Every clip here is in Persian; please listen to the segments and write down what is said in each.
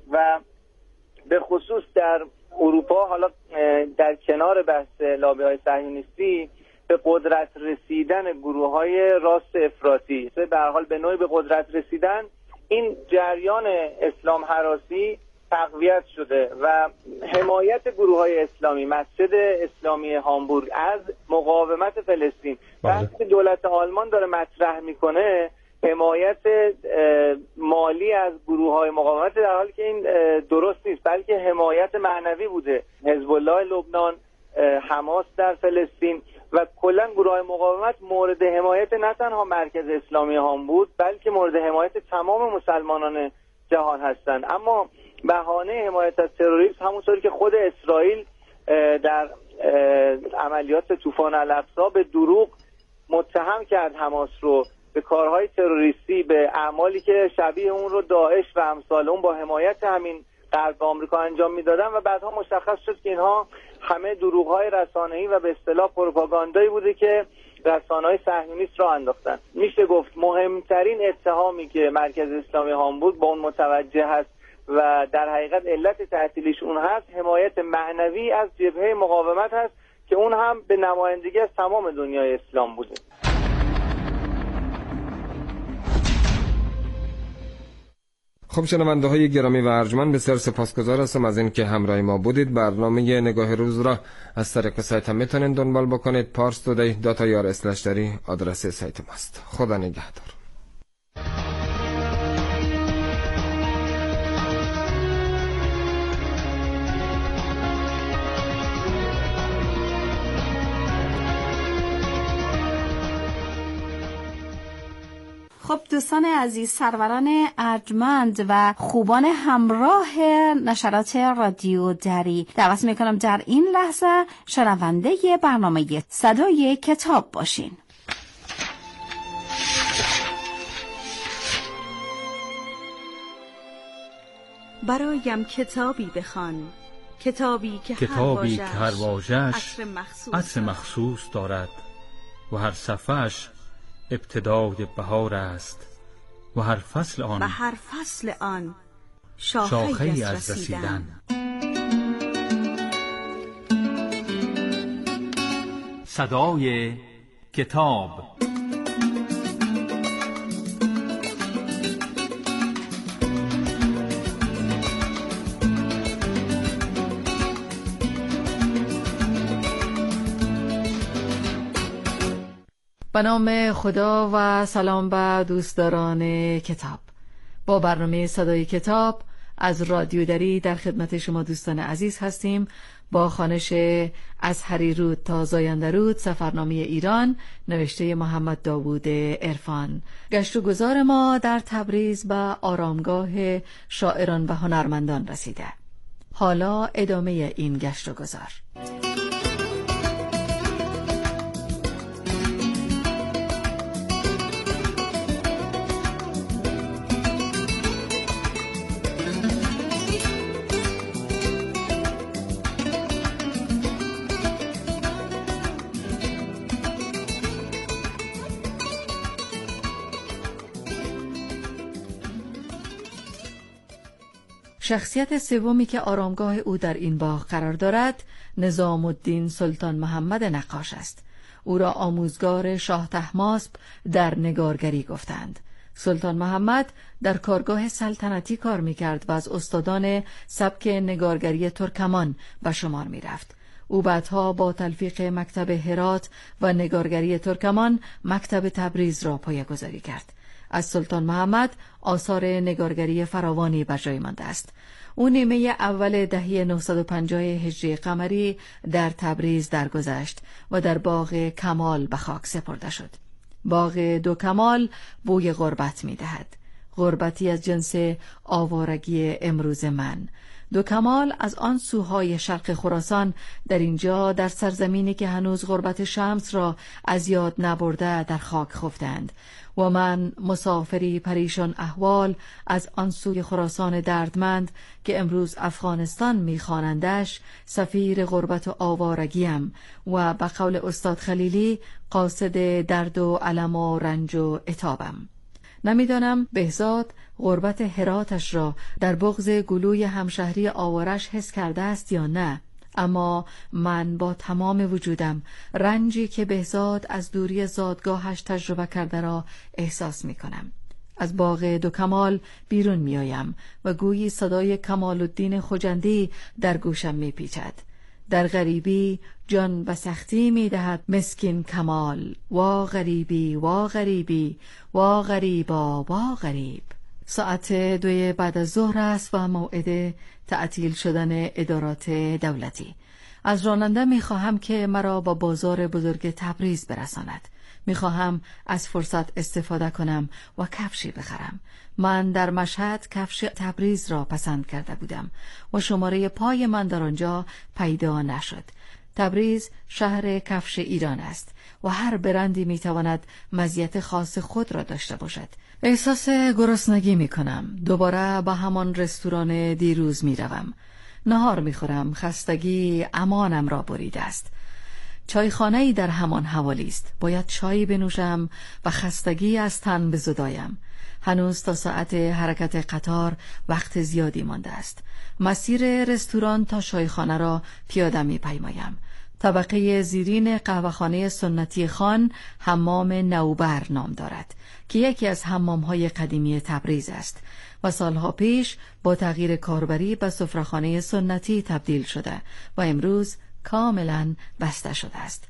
و به خصوص در اروپا، حالا در کنار بحث لابی‌های صهیونیستی، به قدرت رسیدن گروه‌های راست افراطی، به هر حال به نوعی به قدرت رسیدن، این جریان اسلام هراسی تقویت شده و حمایت گروه‌های اسلامی، مسجد اسلامی هامبورگ از مقاومت فلسطین، وقتی دولت آلمان داره مطرح میکنه حمایت مالی از گروه‌های مقاومت، در حالی که این درست نیست، بلکه حمایت معنوی بوده. حزب الله لبنان، حماس در فلسطین و کلا گروه‌های مقاومت مورد حمایت نه تنها مرکز اسلامی هامبورگ، بلکه مورد حمایت تمام مسلمانان جهان هستند. اما بهانه حمایت از تروریسم، همونطوری که خود اسرائیل در عملیات طوفان الاقصی به دروغ متهم کرد حماس رو به کارهای تروریستی، به اعمالی که شبیه اون رو داعش و امثال اون با حمایت همین غرب آمریکا انجام میدادن، و بعدها مشخص شد که اینها همه دروغ‌های رسانه‌ای و به اصطلاح پروپاگاندایی بوده که رسانه‌های صهیونیست را انداختن. میشه گفت مهمترین اتهامی که مرکز اسلامی هامبورگ با اون متوجه هست و در حقیقت علت تعطیلیش اون هست، حمایت معنوی از جبهه مقاومت هست که اون هم به نمایندگی از تمام دنیای اسلام بوده. خب شنونده های گرامی و ارجمند، بسیار سپاسگزار هستم از این که همراه ما بودید. برنامه نگاه روز را از طریق سایت هم میتونید دنبال بکنید. parstoday.ir/dari آدرس سایت ماست. خدا نگهدار. خب دوستان عزیز، سروران ارجمند و خوبان همراه نشرات رادیو دری، دعوت میکنم در این لحظه شنونده برنامه صدای کتاب باشین. برایم کتابی بخوان، کتابی که هر واژه‌اش عطر مخصوص دارد و هر صفحه‌اش ابتدای بهار است و هر فصل آن شاخه‌ای از رسیدن. صدای کتاب. به نام خدا و سلام به دوستداران کتاب. با برنامه صدای کتاب از رادیو دری در خدمت شما دوستان عزیز هستیم با خوانش از هریرود تا زایندرود، سفرنامه ایران، نوشته محمد داوود عرفان. گشت و گذار ما در تبریز به آرامگاه شاعران و هنرمندان رسیده. حالا ادامه این گشت و گذار. شخصیت سومی که آرامگاه او در این باغ قرار دارد نظام الدین سلطان محمد نقاش است. او را آموزگار شاه طهماسب در نگارگری گفتند. سلطان محمد در کارگاه سلطنتی کار می‌کرد و از استادان سبک نگارگری ترکمان به شمار می‌رفت. او بعدها با تلفیق مکتب هرات و نگارگری ترکمان مکتب تبریز را پایه‌گذاری کرد. از سلطان محمد آثار نگارگری فراوانی بر جای مانده است. او نیمه اول دهه 950 هجری قمری در تبریز درگذشت و در باغ کمال به خاک سپرده شد. باغ دو کمال بوی غربت می دهد. غربتی از جنس آوارگی امروز من. دو کمال از آن سوهای شرق خراسان در اینجا در سرزمینی که هنوز غربت شمس را از یاد نبرده در خاک خفتند و من مسافری پریشان احوال از آن سوی خراسان دردمند که امروز افغانستان می‌خوانندش سفیر غربت و آوارگیم و به قول استاد خلیلی قاصد درد و الم و رنج و عتابم. نمیدانم بهزاد غربت هراتش را در بغض گلوی همشهری آوارش حس کرده است یا نه، اما من با تمام وجودم رنجی که بهزاد از دوری زادگاهش تجربه کرده را احساس می کنم. از باغ دو کمال بیرون می آیم و گویی صدای کمال الدین خجندی در گوشم می پیچد. در غریبی جان به سختی می دهد مسکین کمال، وا غریبی وا غریبی وا غریبا وا غریب. ساعت 2 بعد از ظهر است و موعد تعطیل شدن ادارات دولتی. از راننده می خواهم که مرا با بازار بزرگ تبریز برساند. می خواهم از فرصت استفاده کنم و کفشی بخرم. من در مشهد کفش تبریز را پسند کرده بودم و شماره پای من در آنجا پیدا نشد. تبریز شهر کفش ایران است و هر برندی می تواند مزیت خاص خود را داشته باشد. احساس گرسنگی می کنم. دوباره به همان رستوران دیروز می روم. نهار می خورم. خستگی امانم را بریده است. چایخانه‌ای در همان حوالی است. باید چای بنوشم و خستگی از تن بزدایم. هنوز تا ساعت حرکت قطار وقت زیادی مانده است. مسیر رستوران تا چایخانه را پیاده می پیمایم. طبقه زیرین قهوه‌خانه سنتی خان حمام نوبر نام دارد که یکی از حمام‌های قدیمی تبریز است و سالها پیش با تغییر کاربری به سفره‌خانه سنتی تبدیل شده و امروز کاملا بسته شده است.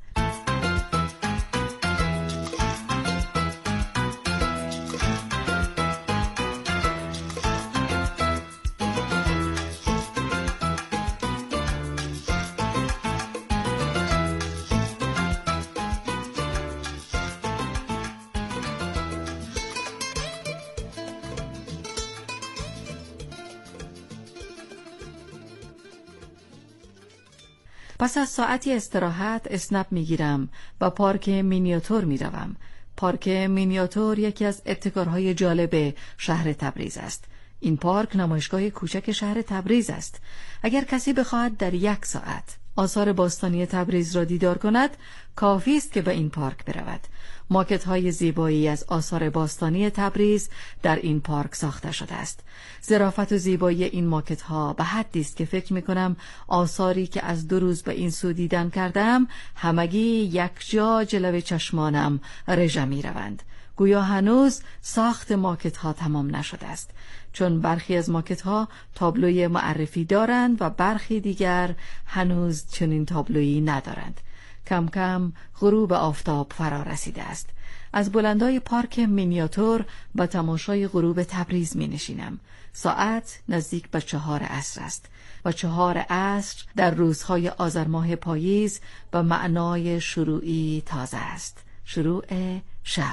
پس از ساعتی استراحت اسنپ میگیرم و پارک مینیاتور میروم. پارک مینیاتور یکی از ابتکارهای جالب شهر تبریز است. این پارک نمایشگاه کوچک شهر تبریز است. اگر کسی بخواهد در 1 ساعت آثار باستانی تبریز را دیدار کند، کافی است که به این پارک برود. ماکت‌های زیبایی از آثار باستانی تبریز در این پارک ساخته شده است. ظرافت و زیبایی این ماکت‌ها به حدی است که فکر می‌کنم آثاری که از 2 روز به این سو دیدن کردم همگی یک جا جلوه چشمانم رژه می‌روند. گویا هنوز ساخت ماکت‌ها تمام نشده است، چون برخی از ماکت‌ها تابلوی معرفی دارند و برخی دیگر هنوز چنین تابلویی ندارند. کم کم غروب آفتاب فرا رسیده است. از بلندای پارک مینیاتور به تماشای غروب تبریز می نشینم. ساعت نزدیک به 4 عصر است و 4 عصر در روزهای آذر ماه پاییز به معنای شروعی تازه است. شروع شب.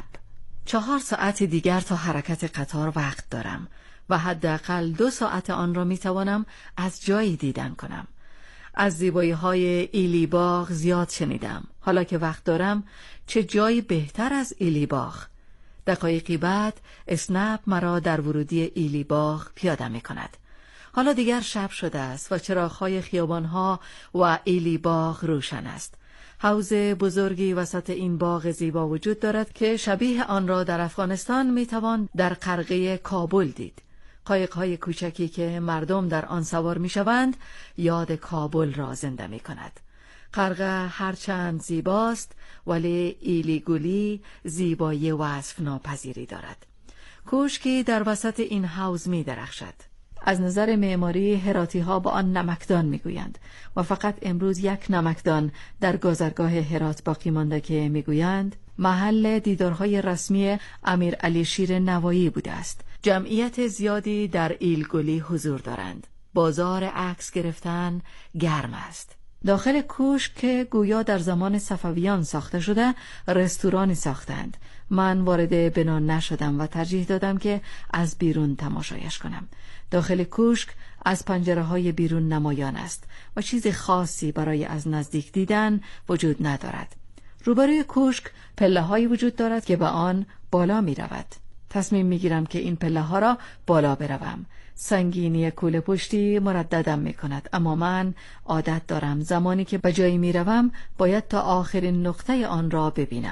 4 ساعت دیگر تا حرکت قطار وقت دارم و حداقل 2 ساعت آن را می توانم از جایی دیدن کنم. از زیبایی‌های ایلی باغ زیاد شنیدم. حالا که وقت دارم چه جایی بهتر از ایلی باغ. دقایقی بعد اسنپ مرا در ورودی ایلی باغ پیاده می کند. حالا دیگر شب شده است و چراغ‌های خیابان‌ها و ایلی باغ روشن است. حوض بزرگی وسط این باغ زیبا وجود دارد که شبیه آن را در افغانستان می توان در قرغه کابل دید. قایق‌های کوچکی که مردم در آن سوار می‌شوند یاد کابل را زنده می‌کند. قرغه هرچند زیباست ولی ایلی گلی زیبایی وصف ناپذیری دارد. کوشکی در وسط این حوض می‌درخشد. از نظر معماری هراتی‌ها با آن نمکدان می‌گویند و فقط امروز یک نمکدان در گذرگاه هرات باقی مانده که می‌گویند محل دیدارهای رسمی امیر علی شیر نوایی بوده است. جمعیت زیادی در ایلگلی حضور دارند. بازار عکس گرفتن گرم است. داخل کوشک که گویا در زمان صفویان ساخته شده، رستورانی ساختند. من وارد بنا نشدم و ترجیح دادم که از بیرون تماشایش کنم. داخل کوشک از پنجره‌های بیرون نمایان است و چیز خاصی برای از نزدیک دیدن وجود ندارد. روبروی کوشک پله‌هایی وجود دارد که به آن بالا می رود. تصمیم می گیرم که این پله‌ها را بالا بروم. سنگینی کوله پشتی مرددم می کند، اما من عادت دارم زمانی که به جایی می روم باید تا آخرین نقطه آن را ببینم.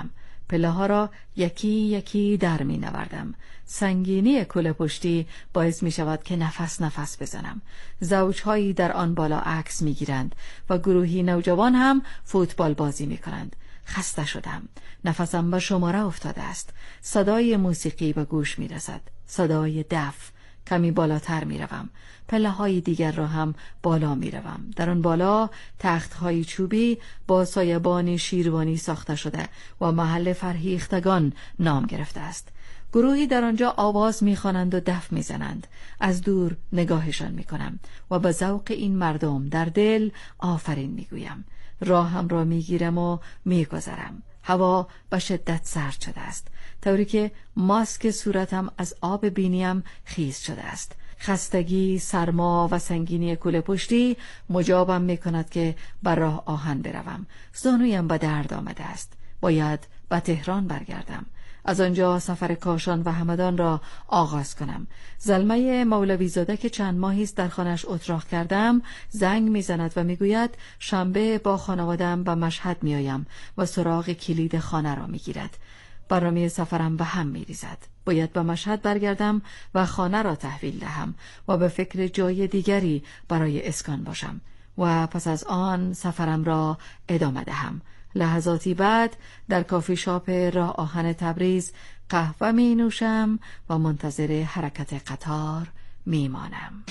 پله ها را یکی یکی در می نوردم. سنگینی کوله پشتی باعث می شود که نفس بزنم. زوجهایی در آن بالا عکس می گیرند و گروهی نوجوان هم فوتبال بازی می کنند. خسته شدم. نفسم به شماره افتاده است. صدای موسیقی به گوش می رسد. صدای دف. کمی بالاتر می روم. پله های دیگر را هم بالا می روم. در آن بالا تخت های چوبی با سایبان شیروانی ساخته شده و محل فرهیختگان نام گرفته است. گروهی در آنجا آواز می‌خوانند و دف می‌زنند. از دور نگاهشان می‌کنم و به ذوق این مردم در دل آفرین می‌گویم. راهم را می‌گیرم و می‌گذرم. هوا به شدت سرد شده است، طوری که ماسک صورتم از آب بینیم خیس شده است. خستگی، سرما و سنگینی کوله پشتی مجابم می‌کند که بر راه آهن بروم. زانویم به درد آمده است. باید به تهران برگردم. از آنجا سفر کاشان و همدان را آغاز کنم. زلمه مولوی زاده که چند ماهی است در خانه‌اش اتراق کردم زنگ میزند و میگوید شنبه با خانواده‌ام به مشهد میآیم و سراغ کلید خانه را میگیرد. برنامه سفرم به هم میریزد. باید به مشهد برگردم و خانه را تحویل دهم و به فکر جای دیگری برای اسکان باشم و پس از آن سفرم را ادامه دهم. لحظاتی بعد در کافی شاپ راه آهن تبریز قهوه می نوشم و منتظر حرکت قطار می مانم.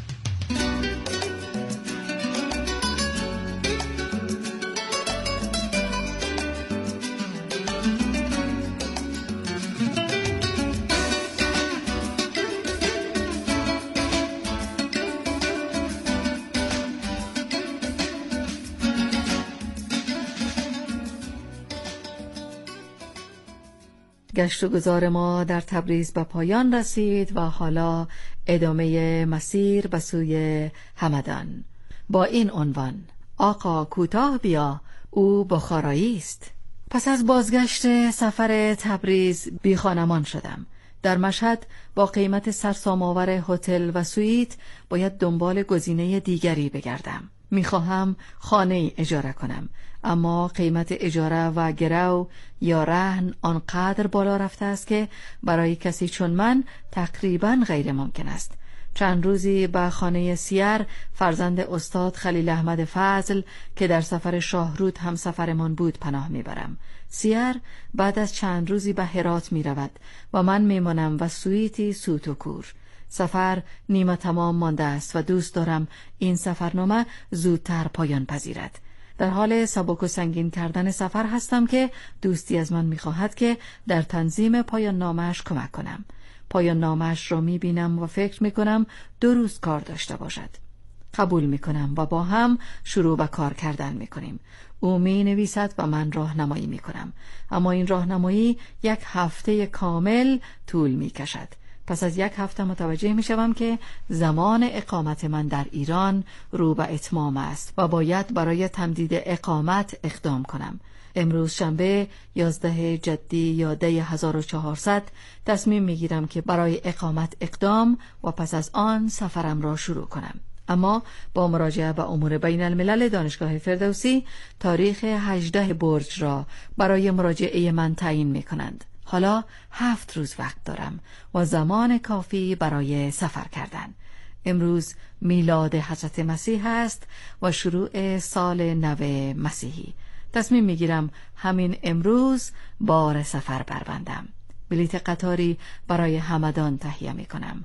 گشت و گذار ما در تبریز به پایان رسید و حالا ادامه مسیر به سوی همدان با این عنوان: آقا کوتاه بیا، او بخارایی است. پس از بازگشت سفر تبریز بی خانمان شدم. در مشهد با قیمت سرسام‌آور هتل و سویت باید دنبال گزینه دیگری بگردم. میخواهم خانه اجاره کنم، اما قیمت اجاره و گرو یا رهن آنقدر بالا رفته است که برای کسی چون من تقریباً غیر ممکن است. چند روزی به خانه سیر فرزند استاد خلیل احمد فضل که در سفر شاهرود هم سفرمان بود پناه میبرم. سیر بعد از چند روزی به هرات میرود و من میمانم و سویتی سوت و کور. سفر نیمه تمام مانده است و دوست دارم این سفرنامه زودتر پایان پذیرد. در حال سبک و سنگین کردن سفر هستم که دوستی از من میخواهد که در تنظیم پایان نامه‌اش کمک کنم. پایان نامه‌اش را میبینم و فکر میکنم 2 روز کار داشته باشد. قبول میکنم و با هم شروع به کار کردن میکنیم. او مینویسد و من راهنمایی میکنم، اما این راهنمایی 1 هفته کامل طول میکشد. پس از 1 هفته متوجه میشوم که زمان اقامت من در ایران رو به اتمام است و باید برای تمدید اقامت اقدام کنم. امروز شنبه 11 جدی یا دی 1400 تصمیم میگیرم که برای اقامت اقدام و پس از آن سفرم را شروع کنم. اما با مراجعه به امور بین الملل دانشگاه فردوسی تاریخ 18 برج را برای مراجعه من تعیین میکنند. حالا 7 روز وقت دارم و زمان کافی برای سفر کردن. امروز میلاد حضرت مسیح است و شروع سال نو مسیحی. تصمیم میگیرم همین امروز بار سفر بربندم. بلیت قطاری برای همدان تهیه میکنم.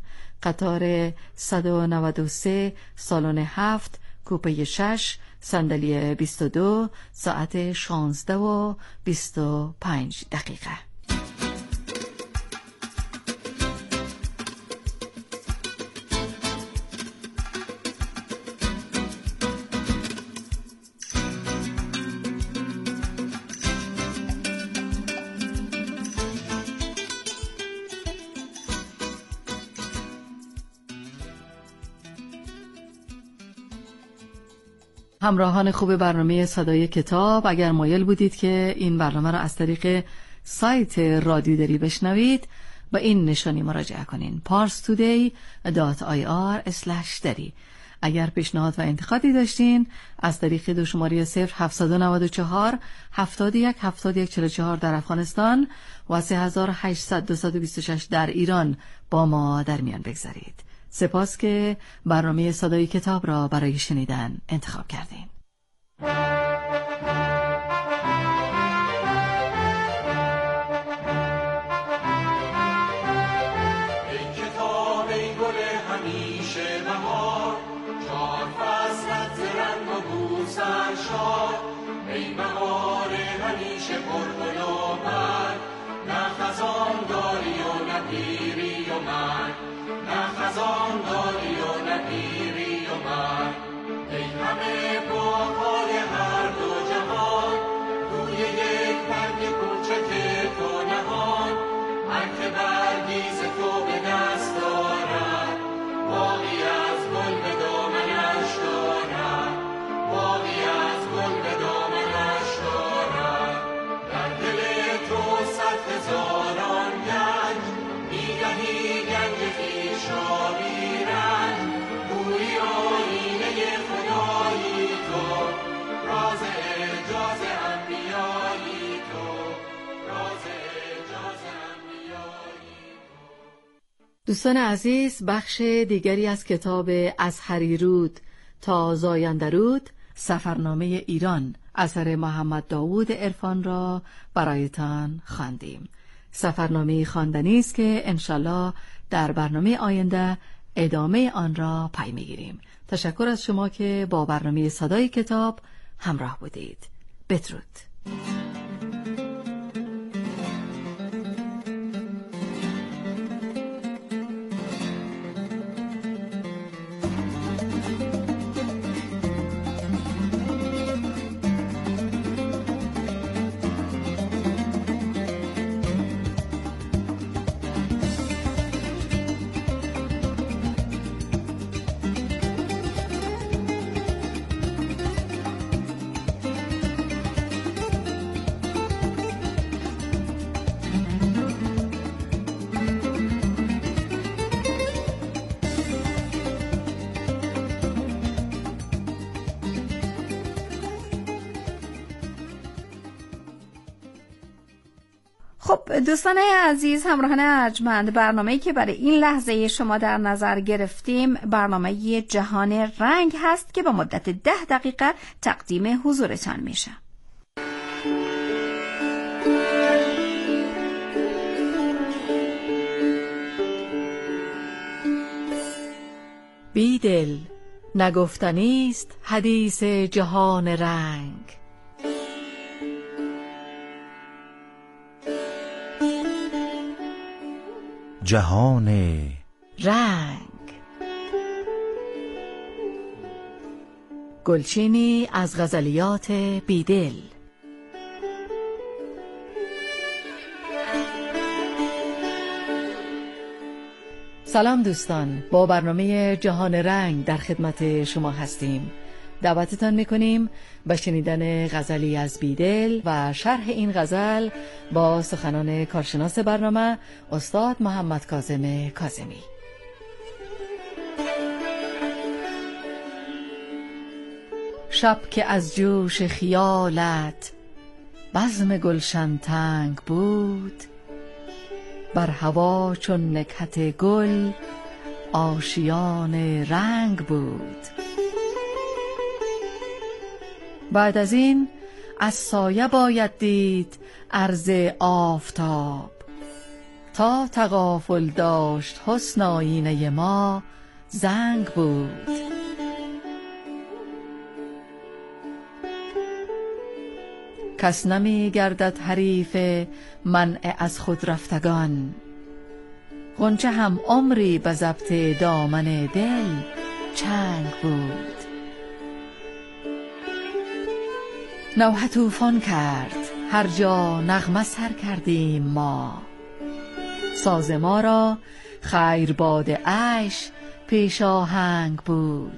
قطار 193 سالن 7 کوپه 6 صندلی 22 ساعت 16:25 دقیقه. همراهان خوب برنامه صدای کتاب، اگر مایل بودید که این برنامه را از طریق سایت رادیو دری بشنوید به این نشانی مراجعه کنین: parstoday.ir/dari. اگر پیشنهاد و انتقادی داشتین از طریق دو شماره 0794 71 71 44 در افغانستان و 3800 226 در ایران با ما در میان بگذارید. سپاس که برنامه صدای کتاب را برای شنیدن انتخاب کردین. دوستان عزیز، بخش دیگری از کتاب از هریرود تا زایندرود، سفرنامه ایران اثر محمد داوود عرفان را برایتان خواندیم. سفرنامه خواندنی است که انشالله در برنامه آینده ادامه آن را پی میگیریم. تشکر از شما که با برنامه صدای کتاب همراه بودید. بدرود. خب دوستان عزیز، همراهان ارجمند، برنامه‌ای که برای این لحظه شما در نظر گرفتیم برنامه جهان رنگ هست که با مدت 10 دقیقه تقدیم حضورتان میشه. بیدل، نگفتنیست حدیث جهان رنگ. جهان رنگ. گلچینی از غزلیات بیدل. سلام دوستان، با برنامه جهان رنگ در خدمت شما هستیم. دعوتتان میکنیم به شنیدن غزلی از بیدل و شرح این غزل با سخنان کارشناس برنامه استاد محمد کاظم کاظمی. شب که از جوش خیالت بزم گلشن تنگ بود، بر هوا چون نکهت گل آشیان رنگ بود. بعد از این از سایه باید دید عرض آفتاب، تا تغافل داشت حسن آیینه ما زنگ بود. کس نمی گردد حریف منع از خود رفتگان، غنچه هم عمری به ضبط دامن دل چنگ بود. نوحه طوفان کرد هر جا نغمه سر کردیم ما، ساز ما را خیر باد عیش پیش آهنگ بود.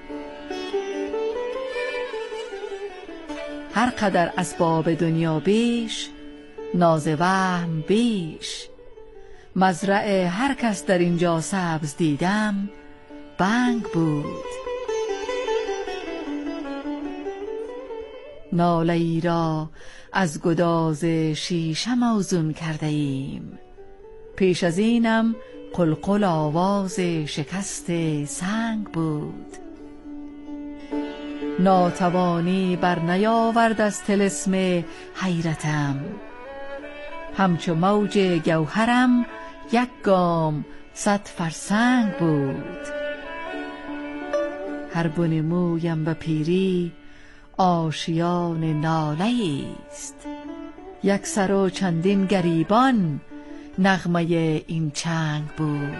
هر قدر اسباب دنیا بیش، ناز وهم بیش، مزرع هر کس در اینجا سبز دیدم بنگ بود. ناله ای را از گداز شیشه موزون کرده ایم. پیش از اینم قلقل آواز شکست سنگ بود. ناتوانی بر نیاورد از طلسم حیرتم، همچو موج گوهرم یک گام 100 فرسنگ بود. هر بن مویم به پیری آشیان ناله است، یک سر و چندین گریبان نغمه این چنگ بود.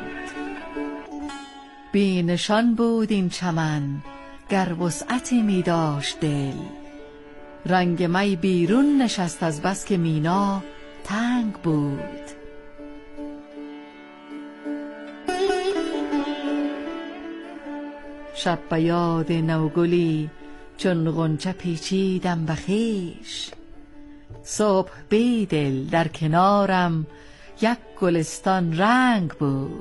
بی نشان بود این چمن گر وسعتی می داشت دل، رنگ می بیرون نشست از بس که مینا تنگ بود. شب به یاد نوگلی چون غنچه پیچیدم به خویش، صبح بیدل در کنارم یک گلستان رنگ بود.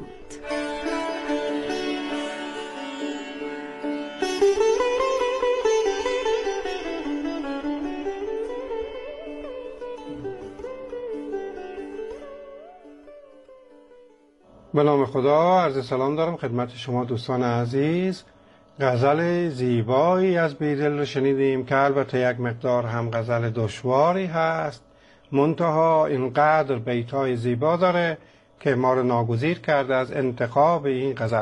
به نام خدا، عرض سلام دارم خدمت شما دوستان عزیز. غزل زیبایی از بیدل رو شنیدیم که البته یک مقدار هم غزل دشواری هست، منتها اینقدر بیتای زیبا داره که ما رو ناگزیر کرده از انتخاب این غزل.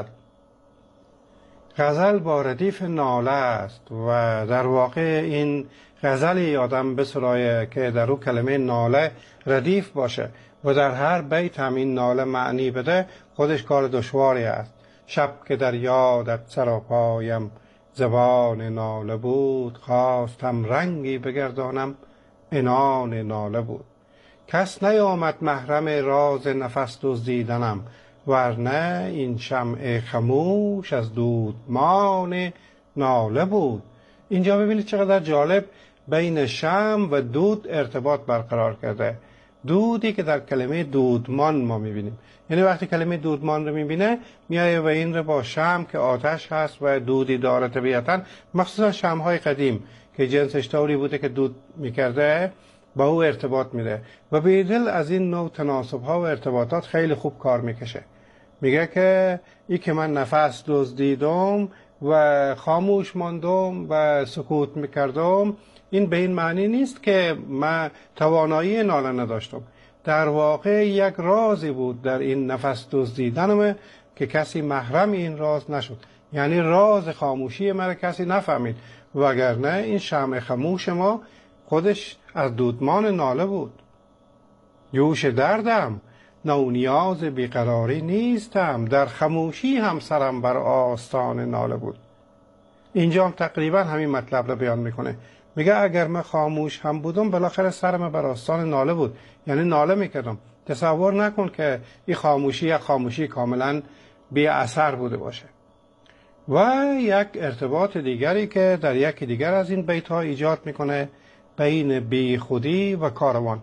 غزل با ردیف ناله است و در واقع این غزلی آدم بسرایه که در او کلمه ناله ردیف باشه و در هر بیت هم این ناله معنی بده، خودش کار دشواری است. شب که در یادت سراپایم زبان ناله بود، خواستم رنگی بگردانم عنان ناله بود. کس نیامد محرم راز نفس دزدیدنم، ورنه این شمع خموش از دودمان ناله بود. اینجا ببینید چقدر جالب بین شمع و دود ارتباط برقرار کرده. دودی که در کلمه دودمان ما میبینیم، یعنی وقتی کلمه دودمان رو میبینه میایه و این رو با شمع که آتش هست و دودی داره طبیعتا، مخصوصا شمعهای قدیم که جنسش طوری بوده که دود میکرده، با او ارتباط میده و بیدل از این نوع تناسب ها و ارتباطات خیلی خوب کار میکشه. میگه که ای که من نفس دزدیدم و خاموش ماندم و سکوت میکردم، این به این معنی نیست که من توانایی ناله نداشتم. در واقع یک رازی بود در این نفس دزدیدنم که کسی محرم این راز نشد، یعنی راز خاموشی من کسی نفهمید، وگرنه این شمع خموش ما خودش از دودمان ناله بود. جوش دردم نونیاز بیقراری نیستم، در خموشی هم سرم بر آستان ناله بود. اینجا هم تقریبا همین مطلب رو بیان میکنه. میگه اگر من خاموش هم بودم بالاخره سرم بر آستان ناله بود، یعنی ناله میکردم. تصور نکن که این خاموشی یک خاموشی کاملا بی اثر بوده باشه. و یک ارتباط دیگری که در یکی دیگر از این بیت ها ایجاد میکنه بین بی خودی و کاروان.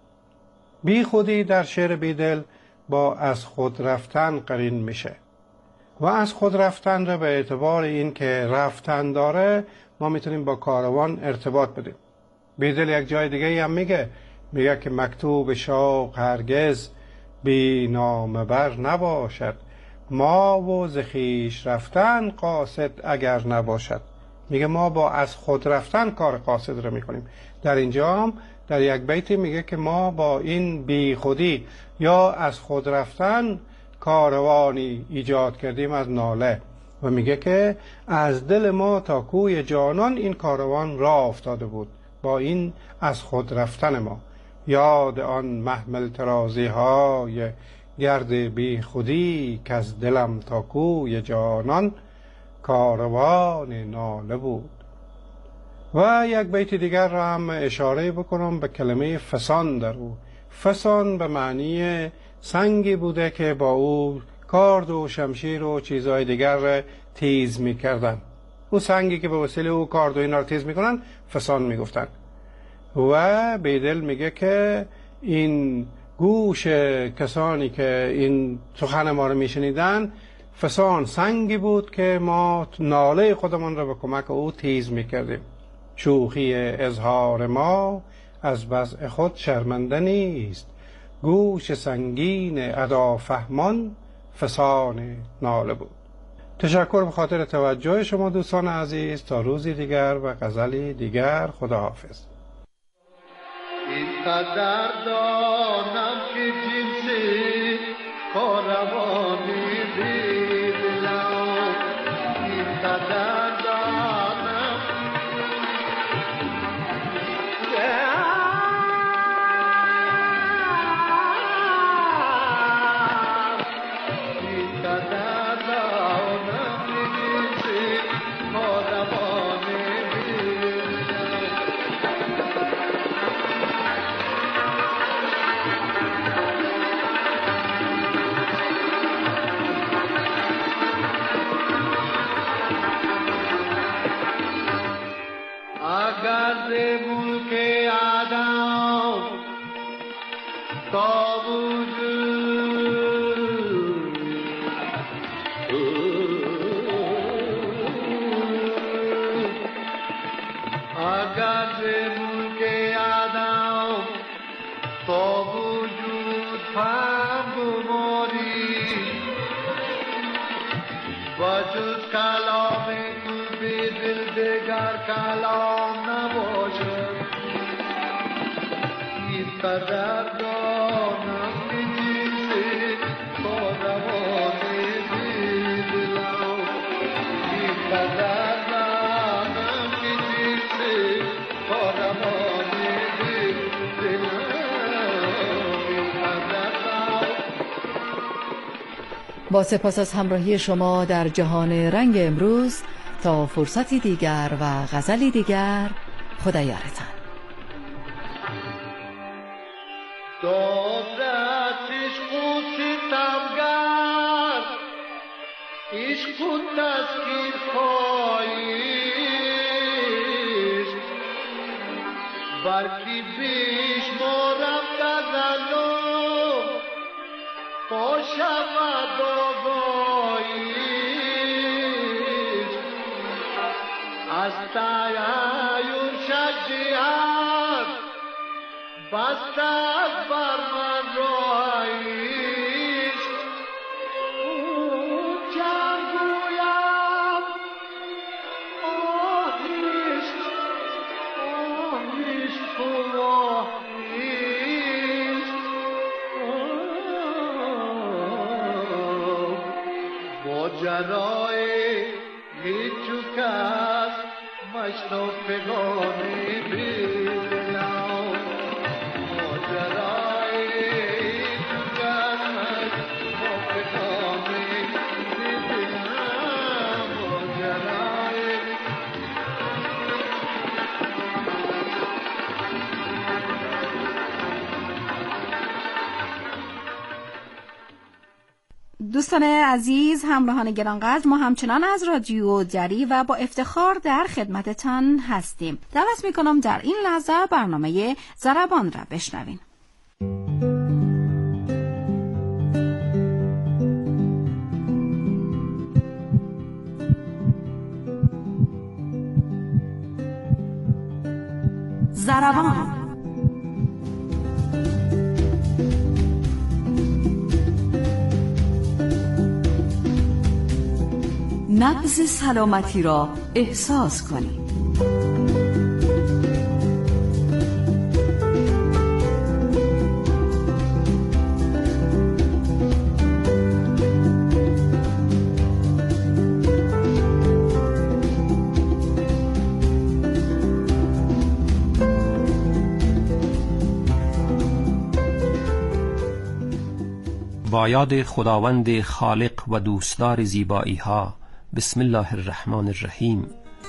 بی خودی در شعر بیدل با از خود رفتن قرین میشه و از خود رفتن رو به اعتبار این که رفتن داره ما میتونیم با کاروان ارتباط بدیم. بیدل یک جای دیگه هم میگه که مکتوب شوق هرگز بی نامه بر نباشد، ما و ز خویش رفتن قاصد اگر نباشد. میگه ما با از خود رفتن کار قاصد رو میکنیم. در اینجا هم در یک بیتی میگه که ما با این بی خودی یا از خود رفتن کاروانی ایجاد کردیم از ناله و میگه که از دل ما تا کوی جانان این کاروان راه افتاده بود با این از خود رفتن ما. یاد آن محمل ترازی های گرد بی خودی که از دلم تا کوی جانان کاروان ناله بود. و یک بیت دیگر را هم اشاره بکنم به کلمه فسان در او. فسان به معنی سنگی بوده که با او کارد و شمشیر و چیزهای دیگر را تیز می کردن. او سنگی که به وسیله او کارد و اینا را تیز می کنن فسان می گفتن. و بیدل میگه که این گوش کسانی که این سخن ما رو می شنیدن فسان سنگی بود که ما ناله خودمان را به کمک او تیز می کردیم. شوخی اظهار ما از وضع خود شرمنده نیست. گوش سنگین ادا فهمان فسان ناله بود. تشکر به خاطر توجه شما دوستان عزیز. تا روزی دیگر و غزلی دیگر، خداحافظ. اینقدر دانم که جنسی کاروانی دلم، اینقدر دانم اینقدر دانم که جنسی کاروانی اگر ملک آدم تا وجود اگر ملک آدم تا وجود هم بماری وجود کلام تو به دل دگر کلام نباشد. اینقدر دانم که جنسی کاروانی دلم، اینقدر دانم که جنسی کاروانی دلم، اینقدر. با سپاس از همراهی شما در جهان رنگ امروز. تا فرصتی دیگر و غزلی دیگر، خدا یارتان. دادتش خود ستمگر، عشق خود تسکیر خواهیش، برکی بیش مارم غزلو تا شود آگاهیش، از تایون شجیت بستد بر من راهیش. چند گویم آهیش آهیش آهیش، ماجرای هیچو کس مشتاقگانی دلم، ماجرای هیچو کس مشتاقگانی دلم، ماجرای دوستان عزیز، همراهان گرانقدر، ما همچنان از رادیو دری و با افتخار در خدمتتان هستیم. دعوت میکنم در این لحظه برنامه ضربان را بشنوین. ضربان نبض سلامتی را احساس کنید. با یاد خداوند خالق و دوستدار زیبایی ها. بسم الله الرحمن الرحیم.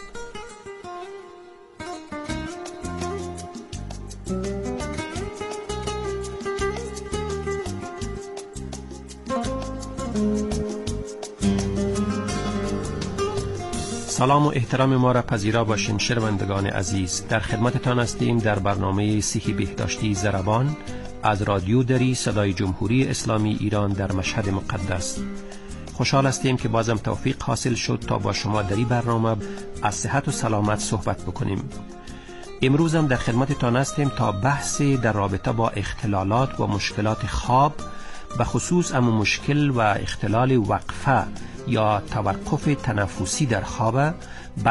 سلام و احترام ما را پذیرا باشین شنوندگان عزیز. در خدمتتان هستیم در برنامه صحی بهداشتی ضربان از رادیو دری صدای جمهوری اسلامی ایران در مشهد مقدس. خوشحال هستیم که بازم توفیق حاصل شد تا با شما در این برنامه از صحت و سلامت صحبت بکنیم. امروز هم در خدمتتان هستیم تا بحثی در رابطه با اختلالات و مشکلات خواب، به خصوص اما مشکل و اختلال وقفه یا توقف تنفسی در خواب